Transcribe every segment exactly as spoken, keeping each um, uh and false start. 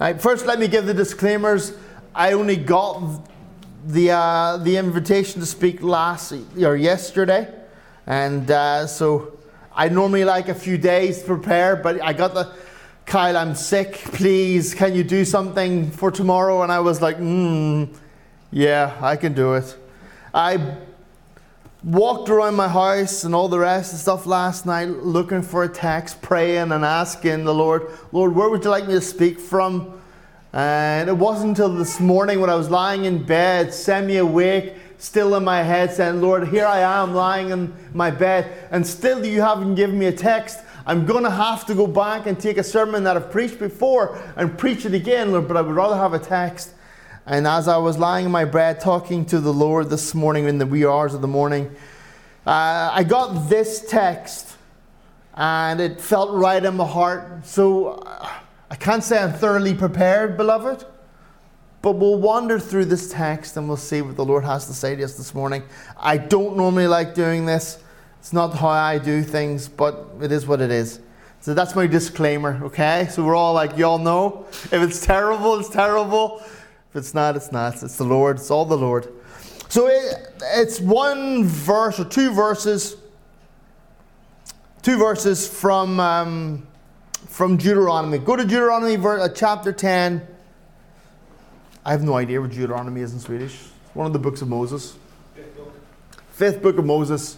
Right, first, let me give the disclaimers. I only got the uh, the invitation to speak last or yesterday, and uh, so I normally like a few days to prepare. But I got the Kyle, I'm sick. Please, can you do something for tomorrow? And I was like, hmm, yeah, I can do it. I walked around my house and all the rest of stuff last night looking for a text, praying and asking the Lord, Lord, where would you like me to speak from? And it wasn't until this morning when I was lying in bed, semi-awake, still in my head, saying, Lord, here I am lying in my bed, and still you haven't given me a text. I'm going to have to go back and take a sermon that I've preached before and preach it again, Lord, but I would rather have a text. And as I was lying in my bed talking to the Lord this morning in the wee hours of the morning, uh, I got this text and it felt right in my heart. So uh, I can't say I'm thoroughly prepared, beloved, but we'll wander through this text and we'll see what the Lord has to say to us this morning. I don't normally like doing this. It's not how I do things, but it is what it is. So that's my disclaimer, okay? So we're all like, y'all know, if it's terrible, it's terrible. If it's not, it's not. It's the Lord. It's all the Lord. So it, it's one verse or two verses, two verses from um, from Deuteronomy. Go to Deuteronomy verse, uh, chapter ten. I have no idea what Deuteronomy is in Swedish. It's one of the books of Moses. Fifth book. Fifth book of Moses.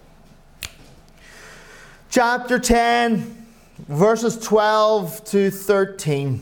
Chapter ten, verses twelve to thirteen.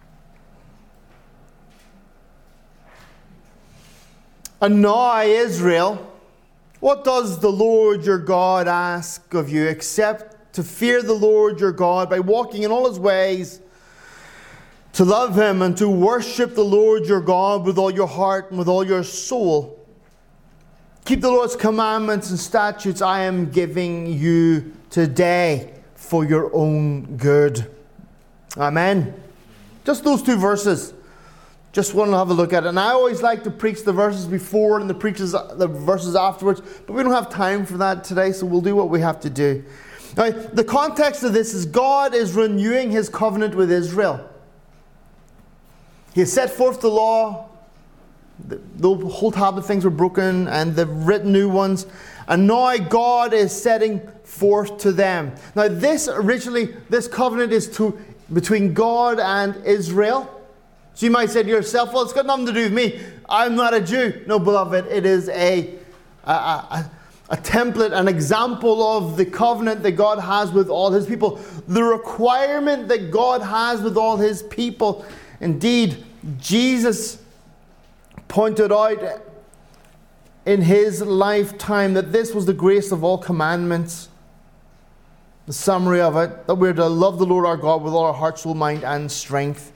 And now, Israel, what does the Lord your God ask of you except to fear the Lord your God by walking in all his ways, to love him and to worship the Lord your God with all your heart and with all your soul? Keep the Lord's commandments and statutes I am giving you today for your own good. Amen. Just those two verses. Just want to have a look at it. And I always like to preach the verses before and the preaches the verses afterwards, but we don't have time for that today, so we'll do what we have to do. Now, the context of this is God is renewing his covenant with Israel. He has set forth the law. The, the whole tablet things were broken, and they've written new ones. And now God is setting forth to them. Now, this originally, this covenant is to between God and Israel. So you might say to yourself, well, it's got nothing to do with me. I'm not a Jew. No, beloved, it is a, a, a, a template, an example of the covenant that God has with all his people. The requirement that God has with all his people. Indeed, Jesus pointed out in his lifetime that this was the greatest of all commandments. The summary of it, that we're to love the Lord our God with all our heart, soul, mind, and strength.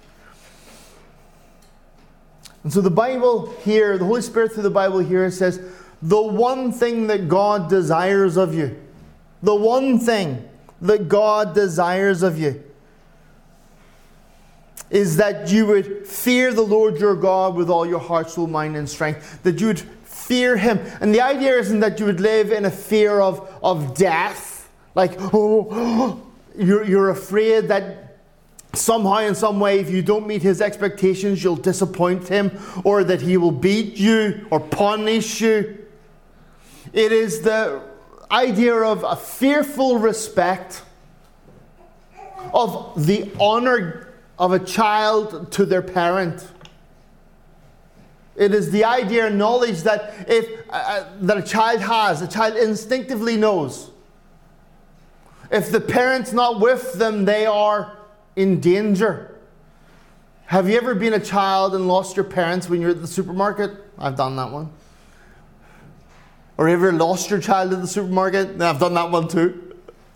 And so the Bible here, the Holy Spirit through the Bible here says, the one thing that God desires of you, the one thing that God desires of you is that you would fear the Lord your God with all your heart, soul, mind, and strength. That you would fear him. And the idea isn't that you would live in a fear of, of death. Like, oh, you're, you're afraid that somehow, in some way, if you don't meet his expectations, you'll disappoint him, or that he will beat you or punish you. It is the idea of a fearful respect of the honor of a child to their parent. It is the idea and knowledge that if uh, that a child has, a child instinctively knows. If the parent's not with them, they are in danger. Have you ever been a child and lost your parents when you're at the supermarket? I've done that one. Or ever lost your child at the supermarket? I've done that one too.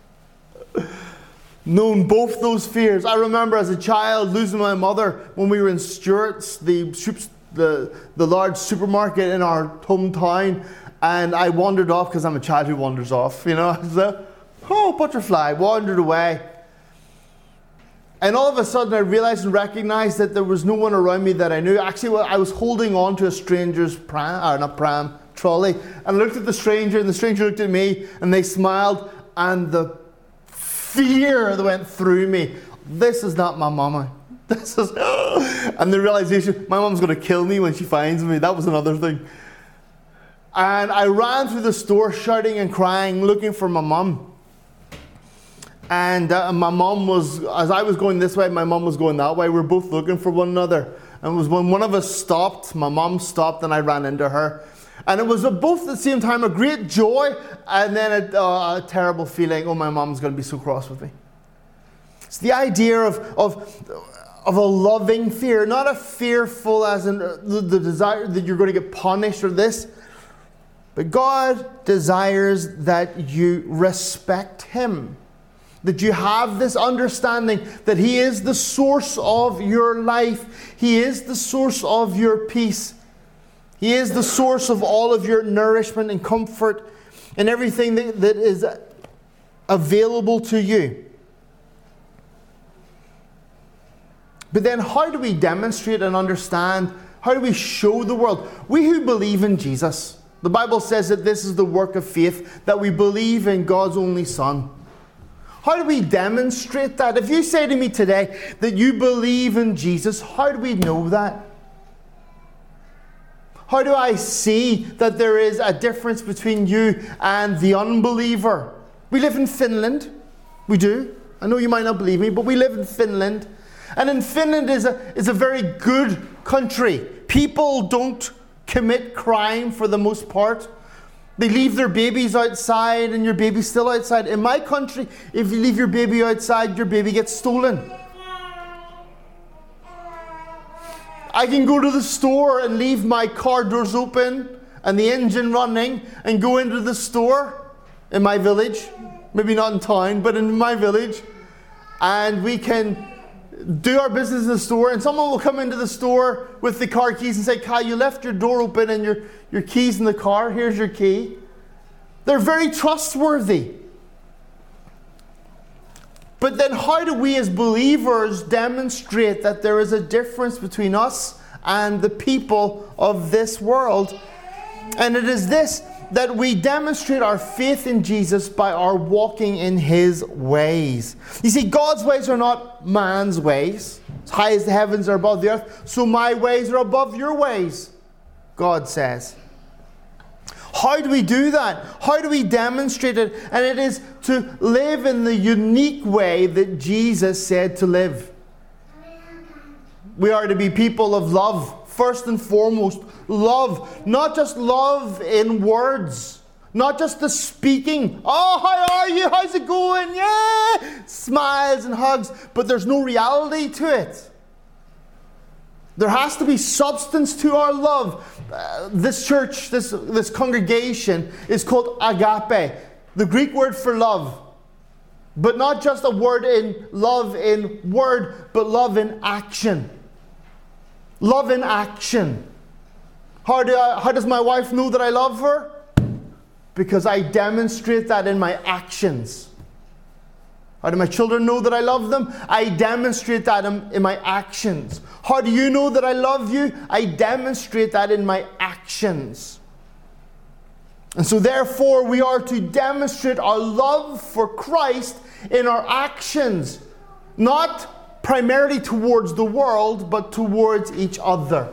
Known both those fears. I remember as a child losing my mother when we were in Stewart's, the the, the large supermarket in our hometown, and I wandered off because I'm a child who wanders off, you know. So, oh, butterfly, wandered away. And all of a sudden I realized and recognized that there was no one around me that I knew. Actually, I was holding on to a stranger's pram, or not pram, trolley. And I looked at the stranger, and the stranger looked at me, and they smiled, and the fear that went through me. This is not my mama. This is, And the realization, my mom's going to kill me when she finds me, that was another thing. And I ran through the store shouting and crying, looking for my mom. And uh, my mom was, as I was going this way, my mom was going that way. We were both looking for one another. And it was when one of us stopped, my mom stopped, and I ran into her. And it was both at the same time a great joy and then a, uh, a terrible feeling, oh, my mom's going to be so cross with me. It's the idea of, of, of a loving fear, not a fearful as in the, the desire that you're going to get punished or this. But God desires that you respect Him. That you have this understanding that He is the source of your life. He is the source of your peace. He is the source of all of your nourishment and comfort and everything that, that is available to you. But then how do we demonstrate and understand? How do we show the world? We who believe in Jesus. The Bible says that this is the work of faith, that we believe in God's only Son. How do we demonstrate that? If you say to me today that you believe in Jesus, how do we know that? How do I see that there is a difference between you and the unbeliever? We live in Finland. We do. I know you might not believe me, but we live in Finland. And in Finland is a, is a very good country. People don't commit crime for the most part. They leave their babies outside and your baby's still outside. In my country, if you leave your baby outside, your baby gets stolen. I can go to the store and leave my car doors open and the engine running and go into the store in my village. Maybe not in town, but in my village. And we can do our business in the store, and someone will come into the store with the car keys and say, Kyle, you left your door open and your, your keys in the car. Here's your key. They're very trustworthy. But then how do we as believers demonstrate that there is a difference between us and the people of this world? And it is this, that we demonstrate our faith in Jesus by our walking in His ways. You see, God's ways are not man's ways. As high as the heavens are above the earth, so my ways are above your ways, God says. How do we do that? How do we demonstrate it? And it is to live in the unique way that Jesus said to live. We are to be people of love. First and foremost, love. Not just love in words. Not just the speaking. Oh, how are you? How's it going? Yeah! Smiles and hugs. But there's no reality to it. There has to be substance to our love. Uh, this church, this, this congregation is called agape. The Greek word for love. But not just a word in love in word, but love in action. Love in action. How, do I, how does my wife know that I love her? Because I demonstrate that in my actions. How do my children know that I love them? I demonstrate that in, in my actions. How do you know that I love you? I demonstrate that in my actions. And so therefore we are to demonstrate our love for Christ in our actions. Not primarily towards the world, but towards each other.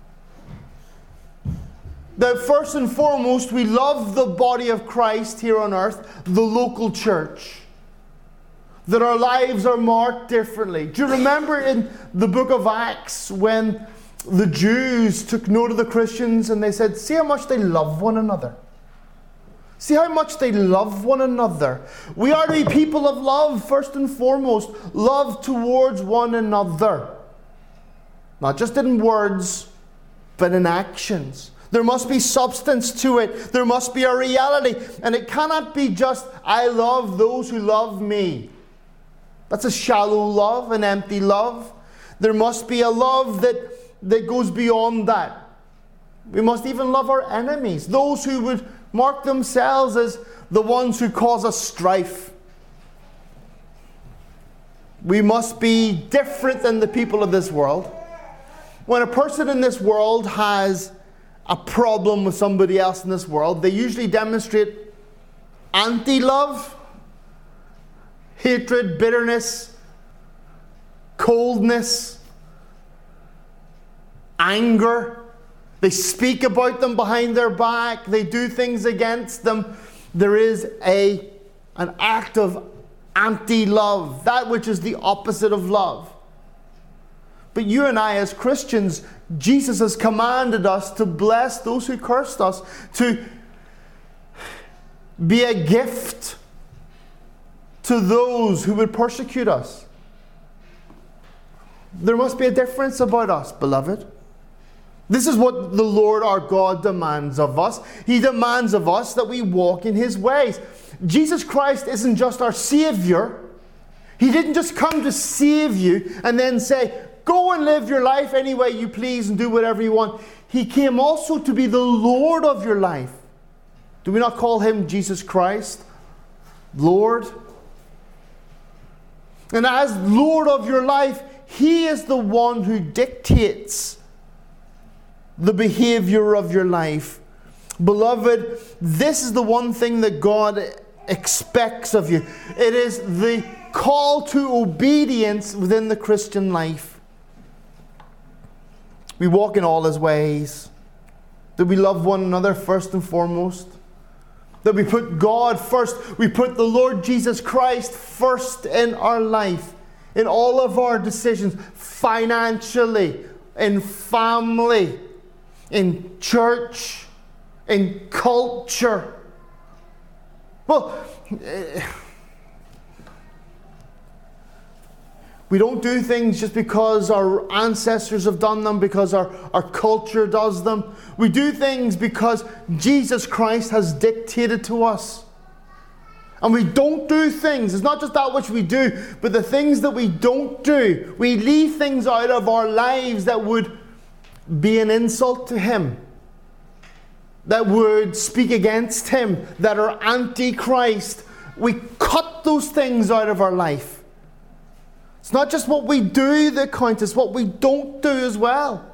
That first and foremost, we love the body of Christ here on earth, the local church. That our lives are marked differently. Do you remember in the book of Acts when the Jews took note of the Christians and they said, see how much they love one another. See how much they love one another. We are to be people of love, first and foremost. Love towards one another. Not just in words, but in actions. There must be substance to it. There must be a reality. And it cannot be just, I love those who love me. That's a shallow love, an empty love. There must be a love that, that goes beyond that. We must even love our enemies. Those who would mark themselves as the ones who cause us strife. We must be different than the people of this world. When a person in this world has a problem with somebody else in this world, they usually demonstrate anti-love, hatred, bitterness, coldness. anger. They speak about them behind their back. They do things against them. There is a, an act of anti-love, that which is the opposite of love. But you and I as Christians, Jesus has commanded us to bless those who cursed us, to be a gift to those who would persecute us. There must be a difference about us, beloved. This is what the Lord our God demands of us. He demands of us that we walk in His ways. Jesus Christ isn't just our Savior. He didn't just come to save you and then say, go and live your life any way you please and do whatever you want. He came also to be the Lord of your life. Do we not call Him Jesus Christ, Lord? And as Lord of your life, He is the one who dictates the behavior of your life. Beloved, this is the one thing that God expects of you. It is the call to obedience within the Christian life. We walk in all His ways. That we love one another first and foremost. That we put God first. We put the Lord Jesus Christ first in our life. In all of our decisions. Financially. In family. In church. In culture. Well, we don't do things just because our ancestors have done them, because our, our culture does them. We do things because Jesus Christ has dictated to us. And we don't do things. It's not just that which we do, but the things that we don't do. We leave things out of our lives that would be an insult to Him, that would speak against Him, that are anti-Christ. We cut those things out of our life. It's not just what we do that counts, it's what we don't do as well.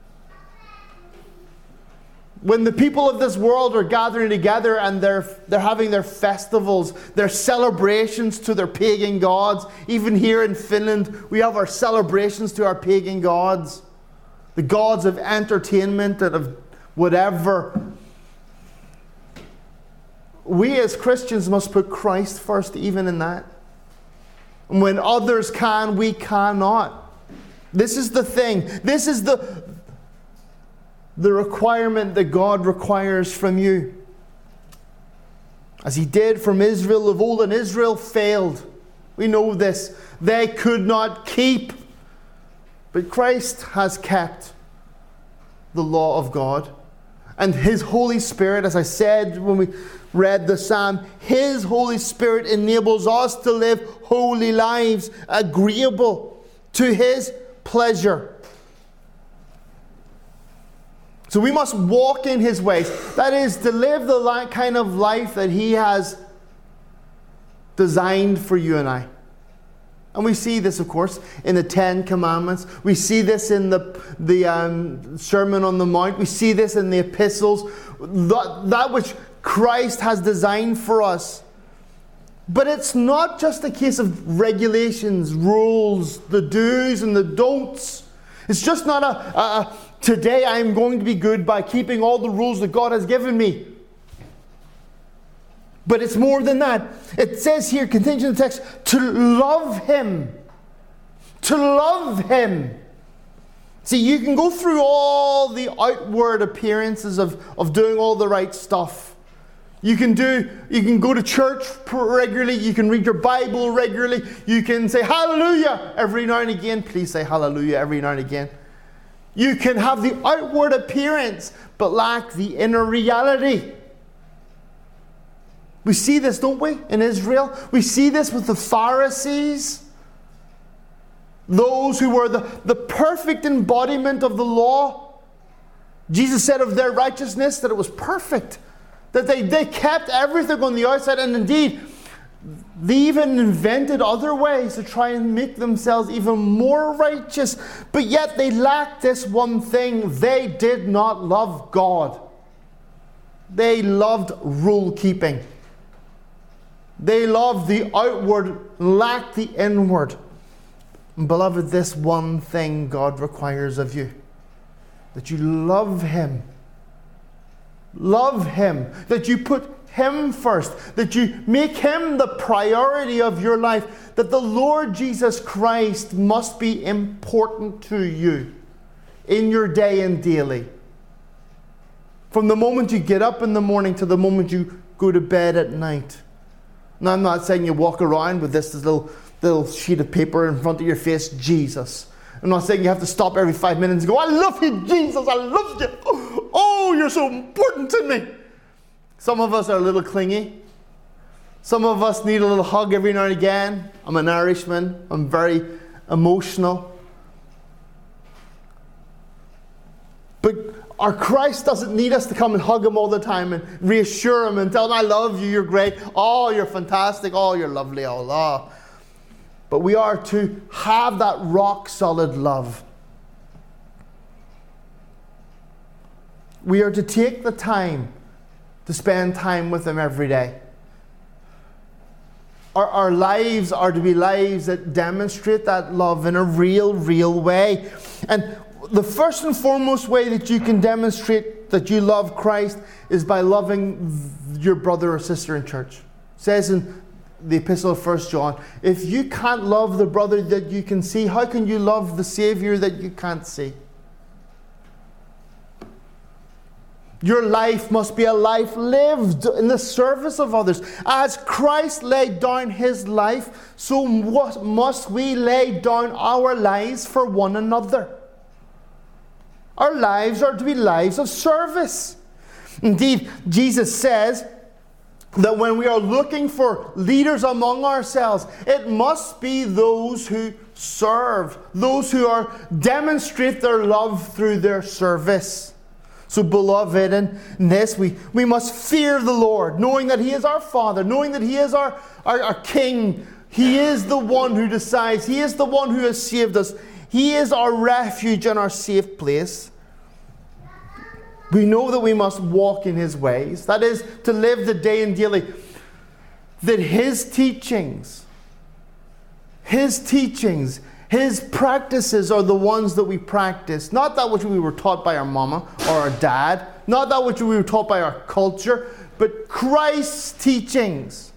When the people of this world are gathering together and they're, they're having their festivals, their celebrations to their pagan gods, even here in Finland, we have our celebrations to our pagan gods, the gods of entertainment and of whatever. We as Christians must put Christ first even in that. And when others can, we cannot. This is the thing. This is the, the requirement that God requires from you. As He did from Israel of old, and Israel failed. We know this. They could not keep. But Christ has kept the law of God. And His Holy Spirit, as I said when we read the psalm, His Holy Spirit enables us to live holy lives, agreeable to His pleasure. So we must walk in His ways. That is, to live the kind of life that He has designed for you and I. And we see this, of course, in the Ten Commandments. We see this in the, the um, Sermon on the Mount. We see this in the epistles. That, that which Christ has designed for us. But it's not just a case of regulations, rules, the do's and the don'ts. It's just not a, a, a today I'm going to be good by keeping all the rules that God has given me. But it's more than that. It says here, continuing the text, to love Him. To love Him. See, you can go through all the outward appearances of, of doing all the right stuff. You can do, you can go to church regularly. You can read your Bible regularly. You can say hallelujah every now and again. Please say hallelujah every now and again. You can have the outward appearance, but lack the inner reality. We see this, don't we, in Israel? We see this with the Pharisees. Those who were the, the perfect embodiment of the law. Jesus said of their righteousness that it was perfect. That they, they kept everything on the outside. And indeed, they even invented other ways to try and make themselves even more righteous. But yet they lacked this one thing. They did not love God. They loved rule keeping. They loved the outward, lacked the inward. Beloved, this one thing God requires of you. that you love Him. Love Him. That you put Him first. That you make Him the priority of your life. That the Lord Jesus Christ must be important to you in your day and daily. From the moment you get up in the morning to the moment you go to bed at night. Now, I'm not saying you walk around with this little, little sheet of paper in front of your face, Jesus. I'm not saying you have to stop every five minutes and go, I love you, Jesus, I love you. Oh, you're so important to me. Some of us are a little clingy. Some of us need a little hug every now and again. I'm an Irishman. I'm very emotional. But our Christ doesn't need us to come and hug Him all the time and reassure Him and tell Him, I love you, you're great. Oh, you're fantastic. Oh, you're lovely. Oh, Allah. But we are to have that rock solid love. We are to take the time to spend time with Him every day. Our, our lives are to be lives that demonstrate that love in a real, real way. And the first and foremost way that you can demonstrate that you love Christ is by loving your brother or sister in church. It says in the Epistle of First John, if you can't love the brother that you can see, how can you love the Savior that you can't see? Your life must be a life lived in the service of others. As Christ laid down His life, so must we lay down our lives for one another. Our lives are to be lives of service. Indeed, Jesus says that when we are looking for leaders among ourselves, it must be those who serve, those who are demonstrate their love through their service. So, beloved, in this we, we must fear the Lord, knowing that He is our Father, knowing that He is our, our, our King. He is the one who decides. He is the one who has saved us. He is our refuge and our safe place. We know that we must walk in His ways. That is, to live the day and daily. That His teachings, His teachings, His practices are the ones that we practice. Not that which we were taught by our mama or our dad. Not that which we were taught by our culture. But Christ's teachings.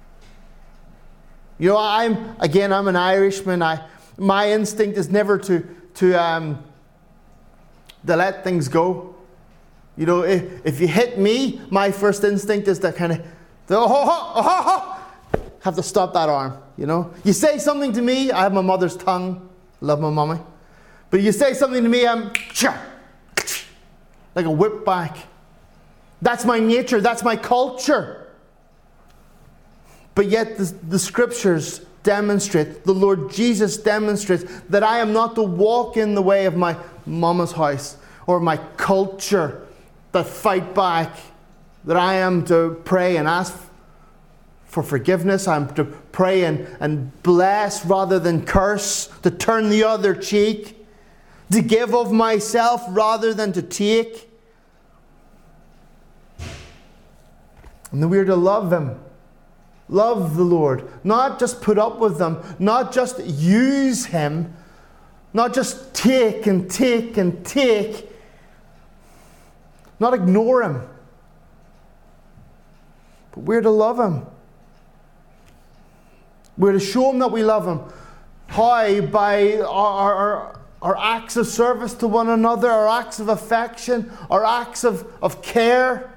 You know, I'm, again, I'm an Irishman. I, my instinct is never to, to, um, to let things go. You know, if, if you hit me, my first instinct is to kind of, oh, oh, oh, oh, have to stop that arm, you know. You say something to me, I have my mother's tongue, love my mommy. But you say something to me, I'm like a whip back. That's my nature, that's my culture. But yet the, the scriptures demonstrate, the Lord Jesus demonstrates that I am not to walk in the way of my mama's house or my culture that fight back, that I am to pray and ask for forgiveness. I'm to pray and, and bless rather than curse, to turn the other cheek, to give of myself rather than to take. And then we are to love Him. Love the Lord. Not just put up with Him. Not just use Him. Not just take and take and take. Not ignore Him. But we're to love Him. We're to show Him that we love Him. How? By our, our, our acts of service to one another, our acts of affection, our acts of, of care.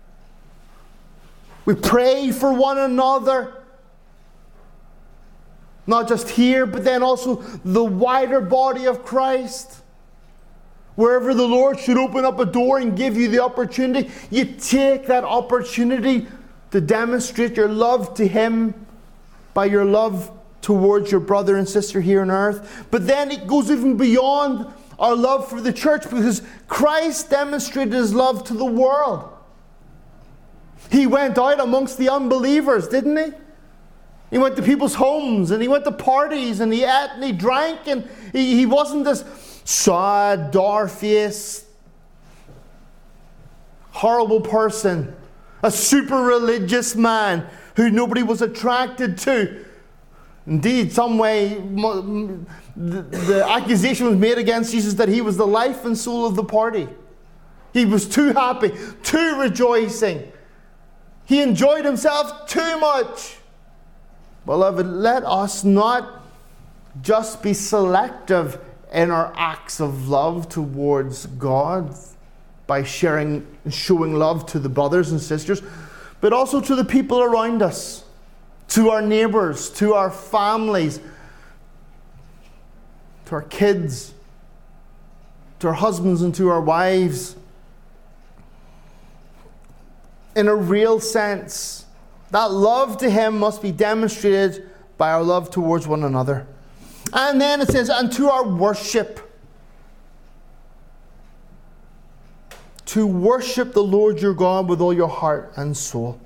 We pray for one another. Not just here, but then also the wider body of Christ. Wherever the Lord should open up a door and give you the opportunity, you take that opportunity to demonstrate your love to Him by your love towards your brother and sister here on earth. But then it goes even beyond our love for the church, because Christ demonstrated His love to the world. He went out amongst the unbelievers, didn't He? He went to people's homes and He went to parties and He ate and He drank, and He, he wasn't this sad, dour-faced, horrible person, a super religious man who nobody was attracted to. Indeed, some way the, the accusation was made against Jesus that he was the life and soul of the party. He was too happy, too rejoicing. He enjoyed himself too much. Beloved, let us not just be selective in our acts of love towards God by sharing, showing love to the brothers and sisters, but also to the people around us, to our neighbors, to our families, to our kids, to our husbands and to our wives. In a real sense, that love to him must be demonstrated by our love towards one another. And then it says, and to our worship. To worship the Lord your God with all your heart and soul.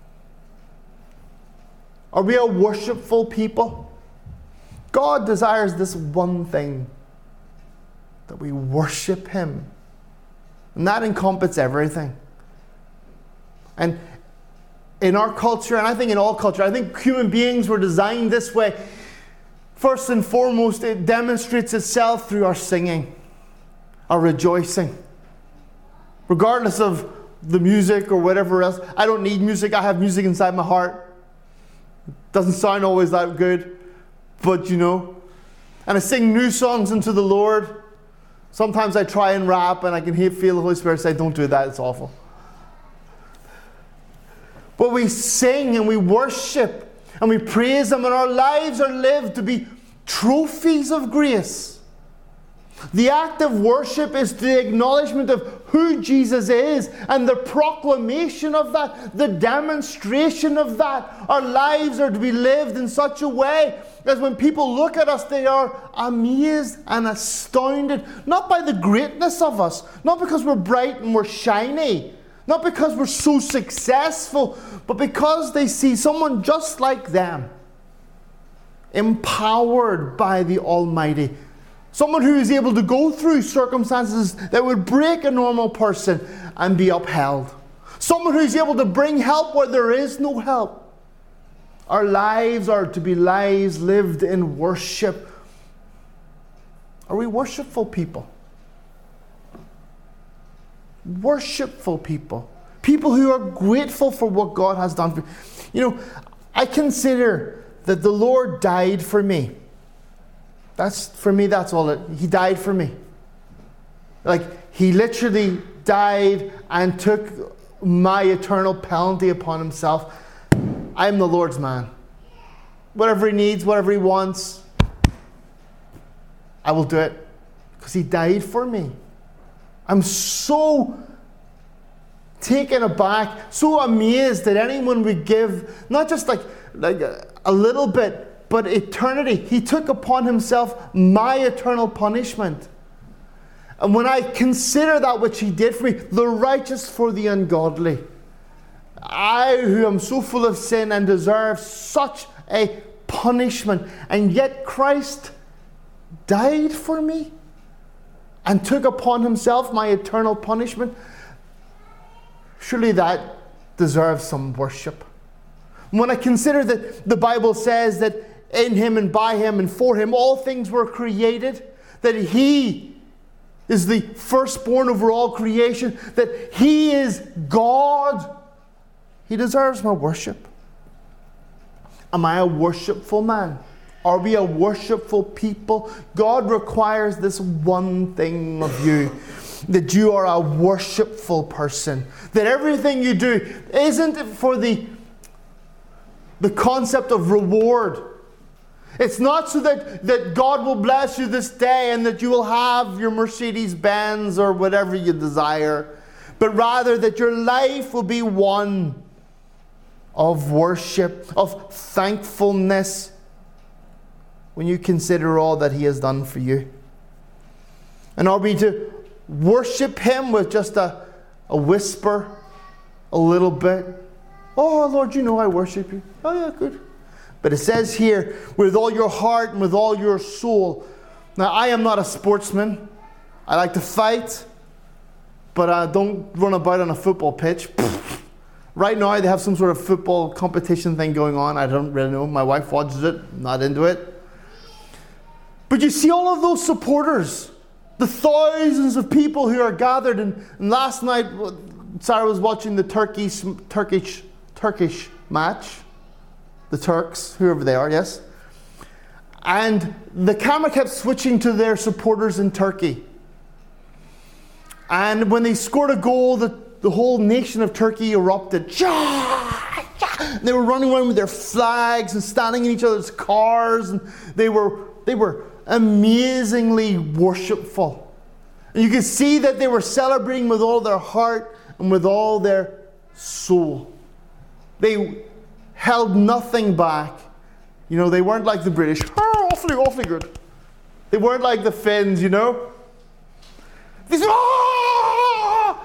Are we a worshipful people? God desires this one thing, that we worship him. And that encompasses everything. And in our culture, and I think in all culture, I think human beings were designed this way. First and foremost, it demonstrates itself through our singing, our rejoicing. Regardless of the music or whatever else. I don't need music. I have music inside my heart. Doesn't sound always that good, but you know. And I sing new songs unto the Lord. Sometimes I try and rap and I can hear, feel the Holy Spirit say, don't do that, it's awful. But we sing and we worship and we praise him, and our lives are lived to be trophies of grace. The act of worship is the acknowledgement of who Jesus is and the proclamation of that, the demonstration of that. Our lives are to be lived in such a way as when people look at us, they are amazed and astounded, not by the greatness of us, not because we're bright and we're shiny, not because we're so successful, but because they see someone just like them, empowered by the Almighty. Someone who is able to go through circumstances that would break a normal person and be upheld. Someone who is able to bring help where there is no help. Our lives are to be lives lived in worship. Are we worshipful people? Worshipful people. People who are grateful for what God has done for you. You know, I consider that the Lord died for me. That's, for me, that's all it, he died for me. Like, he literally died and took my eternal penalty upon himself. I'm the Lord's man. Whatever he needs, whatever he wants, I will do it. Because he died for me. I'm so taken aback, so amazed that anyone would give, not just like, like a, a little bit, but eternity. He took upon himself my eternal punishment. And when I consider that which he did for me, the righteous for the ungodly, I who am so full of sin and deserve such a punishment, and yet Christ died for me and took upon himself my eternal punishment, surely that deserves some worship. When I consider that the Bible says that in him and by him and for him all things were created, that he is the firstborn over all creation, that he is God, he deserves my worship. Am I a worshipful man? Are we a worshipful people? God requires this one thing of you, that you are a worshipful person, that everything you do isn't for the the concept of reward. It's not so that, that God will bless you this day and that you will have your Mercedes-Benz or whatever you desire, but rather that your life will be one of worship, of thankfulness, when you consider all that he has done for you. And are we to worship him with just a, a whisper, a little bit? Oh, Lord, you know I worship you. Oh, yeah, good. But it says here, with all your heart and with all your soul. Now, I am not a sportsman. I like to fight, but I don't run about on a football pitch. Right now, they have some sort of football competition thing going on. I don't really know. My wife watches it. I'm not into it. But you see all of those supporters, the thousands of people who are gathered. And, and last night, Sarah was watching the Turkish, Turkish, Turkish match. The Turks, whoever they are, yes. And the camera kept switching to their supporters in Turkey. And when they scored a goal, the, the whole nation of Turkey erupted. They were running around with their flags and standing in each other's cars. And they were, they were amazingly worshipful. And you could see that they were celebrating with all their heart and with all their soul. They held nothing back. You know, they weren't like the British. Oh, awfully, awfully good. They weren't like the Finns, you know. They said, oh!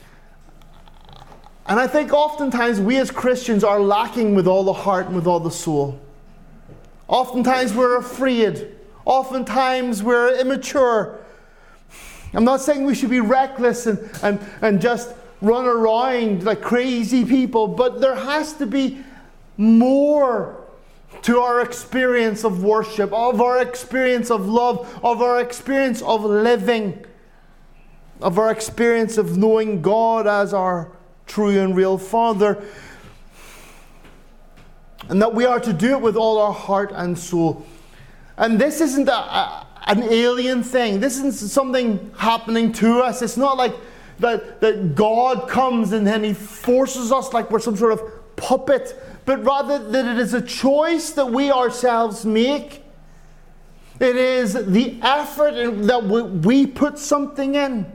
And I think oftentimes we as Christians are lacking with all the heart and with all the soul. Oftentimes we're afraid. Oftentimes we're immature. I'm not saying we should be reckless and, and, and just run around like crazy people, but there has to be more to our experience of worship, of our experience of love, of our experience of living, of our experience of knowing God as our true and real Father. And that we are to do it with all our heart and soul. And this isn't a, a, an alien thing. This isn't something happening to us. It's not like that, that God comes and then He forces us like we're some sort of puppet. But rather that it is a choice that we ourselves make. It is the effort that we put something in.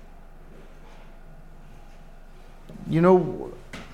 You know,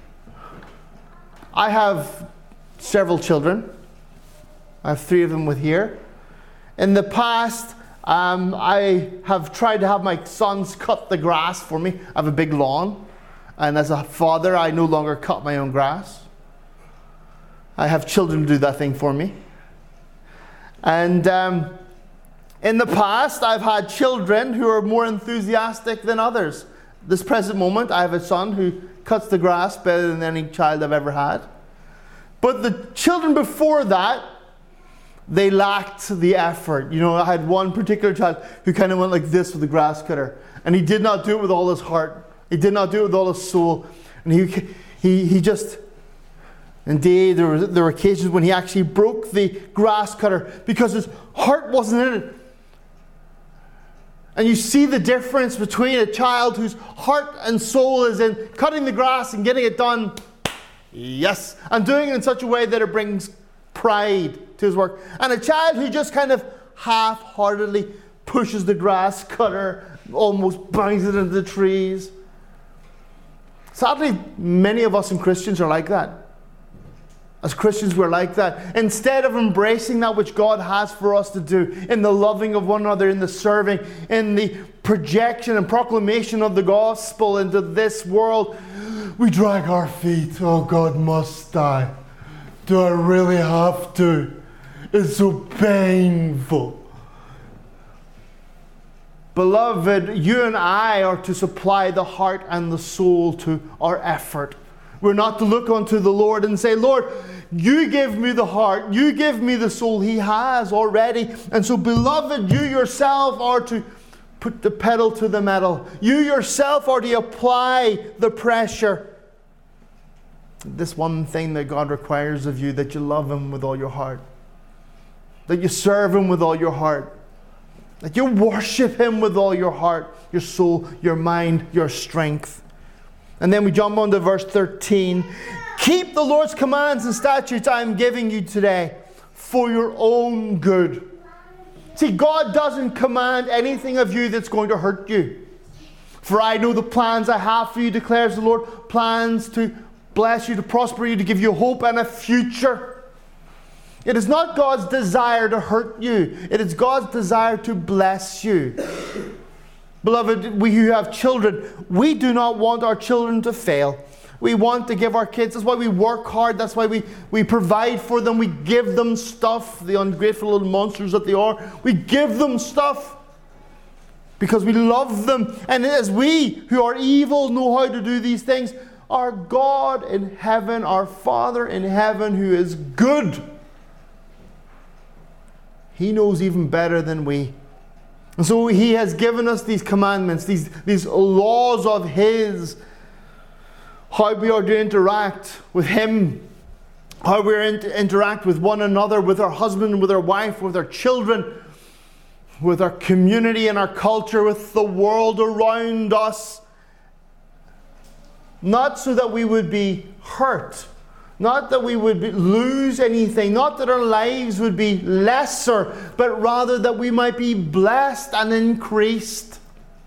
I have several children. I have three of them with here. In the past, um, I have tried to have my sons cut the grass for me. I have a big lawn. And as a father, I no longer cut my own grass. I have children do that thing for me. And um, in the past, I've had children who are more enthusiastic than others. This present moment, I have a son who cuts the grass better than any child I've ever had. But the children before that, they lacked the effort. You know, I had one particular child who kind of went like this with the grass cutter. And he did not do it with all his heart. He did not do it with all his soul. And he he he just... Indeed, there were, there were occasions when he actually broke the grass cutter because his heart wasn't in it. And you see the difference between a child whose heart and soul is in cutting the grass and getting it done, yes, and doing it in such a way that it brings pride to his work, and a child who just kind of half-heartedly pushes the grass cutter, almost bangs it into the trees. Sadly, many of us in Christians are like that. As Christians, we're like that. Instead of embracing that which God has for us to do in the loving of one another, in the serving, in the projection and proclamation of the gospel into this world, we drag our feet. Oh, God must die. Do I really have to? It's so painful. Beloved, you and I are to supply the heart and the soul to our effort. We're not to look unto the Lord and say, Lord, you give me the heart, you give me the soul. He has already. And so, beloved, you yourself are to put the pedal to the metal. You yourself are to apply the pressure. This one thing that God requires of you, that you love Him with all your heart. That you serve Him with all your heart. That you worship Him with all your heart, your soul, your mind, your strength. And then we jump on to verse thirteen. Keep the Lord's commands and statutes I am giving you today for your own good. See, God doesn't command anything of you that's going to hurt you. For I know the plans I have for you, declares the Lord. Plans to bless you, to prosper you, to give you hope and a future. It is not God's desire to hurt you. It is God's desire to bless you. Beloved, we who have children, we do not want our children to fail. We want to give our kids, that's why we work hard, that's why we, we provide for them, we give them stuff, the ungrateful little monsters that they are. We give them stuff because we love them. And as we who are evil know how to do these things, our God in heaven, our Father in heaven who is good, He knows even better than we. And so He has given us these commandments, these, these laws of His, how we are to interact with Him, how we are to interact with one another, with our husband, with our wife, with our children, with our community and our culture, with the world around us. Not so that we would be hurt, not that we would be, lose anything, not that our lives would be lesser, but rather that we might be blessed and increased.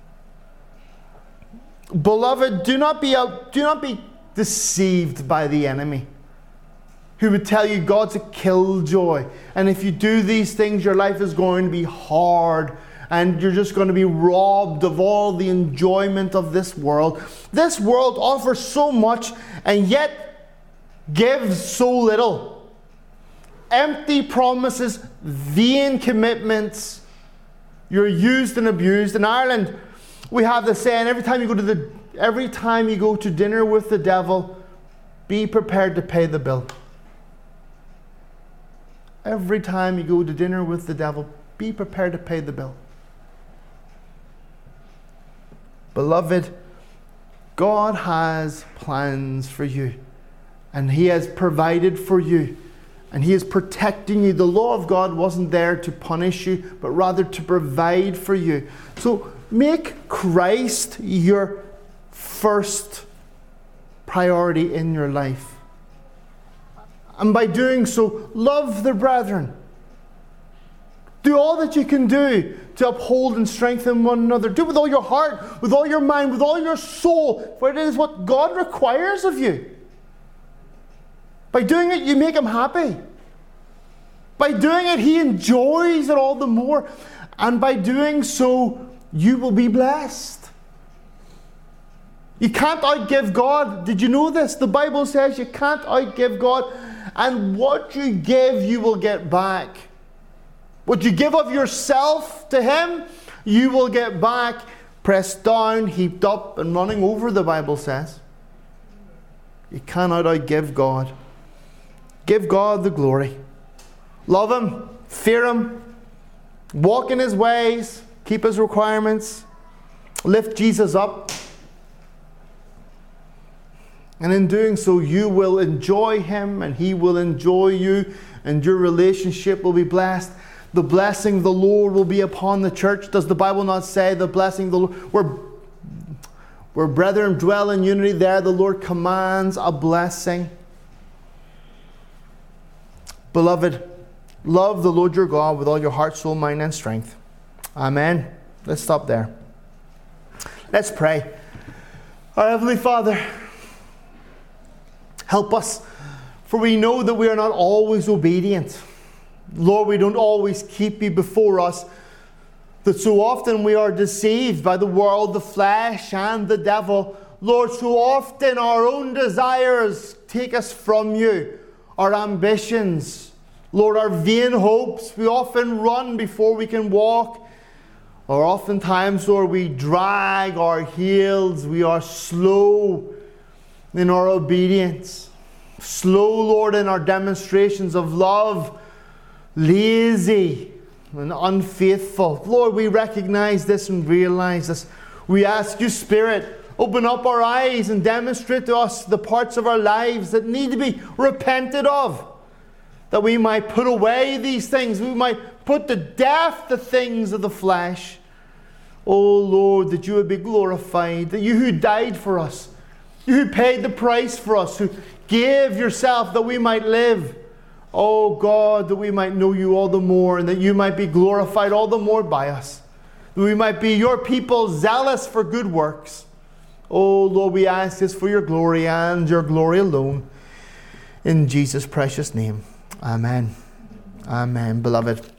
Beloved, do not be out, do not be deceived by the enemy, who would tell you God's a killjoy, and if you do these things, your life is going to be hard, and you're just going to be robbed of all the enjoyment of this world. This world offers so much, and yet gives so little. Empty promises, vain commitments. You're used and abused. In Ireland, we have the saying: every time you go to the, every time you go to dinner with the devil, be prepared to pay the bill. Every time you go to dinner with the devil, be prepared to pay the bill. Beloved, God has plans for you, and He has provided for you, and He is protecting you. The law of God wasn't there to punish you, but rather to provide for you. So make Christ your first priority in your life. And by doing so, love the brethren. Do all that you can do to uphold and strengthen one another. Do it with all your heart, with all your mind, with all your soul, for it is what God requires of you. By doing it, you make Him happy. By doing it, He enjoys it all the more. And by doing so, you will be blessed. You can't outgive God. Did you know this? The Bible says you can't outgive God. And what you give, you will get back. What you give of yourself to Him, you will get back, pressed down, heaped up, and running over, the Bible says. You cannot outgive God. Give God the glory. Love Him, fear Him, walk in His ways, keep His requirements, lift Jesus up. And in doing so, you will enjoy Him, and He will enjoy you, and your relationship will be blessed. The blessing of the Lord will be upon the church. Does the Bible not say the blessing of the Lord? Where, where brethren dwell in unity, there the Lord commands a blessing. Beloved, love the Lord your God with all your heart, soul, mind, and strength. Amen. Let's stop there. Let's pray. Our Heavenly Father, help us, for we know that we are not always obedient. Lord, we don't always keep You before us, that so often we are deceived by the world, the flesh, and the devil. Lord, so often our own desires take us from You, our ambitions, Lord, our vain hopes. We often run before we can walk, or oftentimes, Lord, we drag our heels. We are slow in our obedience, slow, Lord, in our demonstrations of love, lazy and unfaithful. Lord, we recognize this and realize this. We ask You, Spirit, open up our eyes and demonstrate to us the parts of our lives that need to be repented of, that we might put away these things, we might put to death the things of the flesh. Oh Lord, that You would be glorified, that You who died for us, You who paid the price for us, who gave Yourself that we might live. Oh God, that we might know You all the more, and that You might be glorified all the more by us. That we might be Your people, zealous for good works. Oh Lord, we ask this for Your glory and Your glory alone. In Jesus' precious name. Amen. Amen, beloved.